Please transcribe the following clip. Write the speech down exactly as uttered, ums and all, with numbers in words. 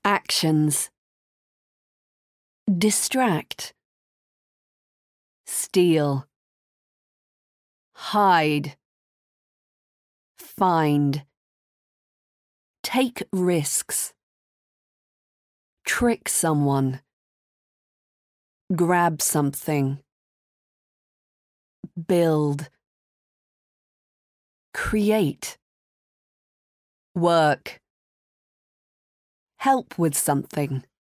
Actions. Distract. Steal. Hide. Find. Take risks. Trick someone. Grab something. Build. Create. Work. Help with something.